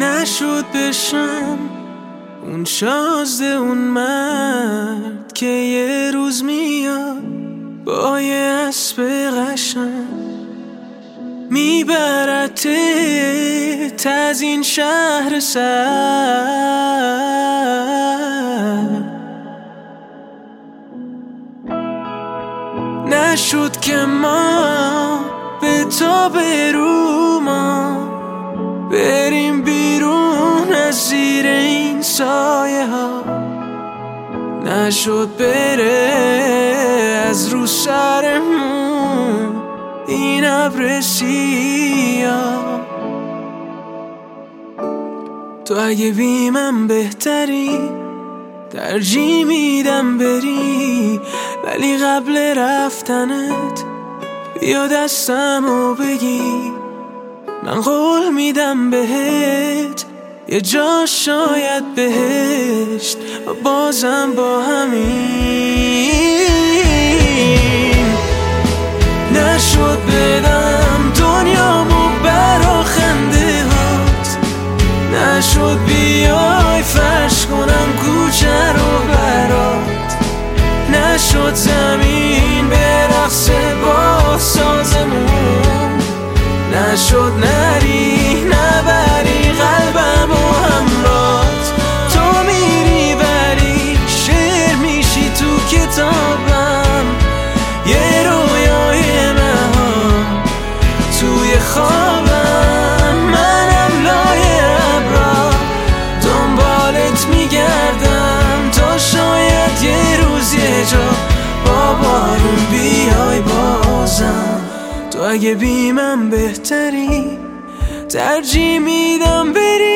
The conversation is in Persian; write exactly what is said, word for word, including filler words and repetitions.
نشد بشم اون شازده اون مرد که یه روز میاد با یه اسب قشنگ میبرتت از این شهر سر. نشد که ما به تا برو ما بریم بیرون از زیر این سایه ها. نشد بره از رو سرمون این ابر سیاه. تو اگه بی من بهتری ترجیح میدم بری، ولی قبل رفتنت بیا دستمو بگی. من قول میدم بهت یه جا شاید بهشت و بازم با همین نشد بدم دنیامو برا خنده هات. نشد بیای فرش کنم کوچه رو برات. نشد زمین برقصه با سازمون. نشد نری نبری قلبم و همرات. تو میری ولی شعر میشی تو کتابم، یه رویای نهان توی خوابم. منم لای ابرا دنبالت میگردم تا شاید یه روز یه جا با بارون بیای بازم. تو اگه بی من بهتری ترجیح میدم بری،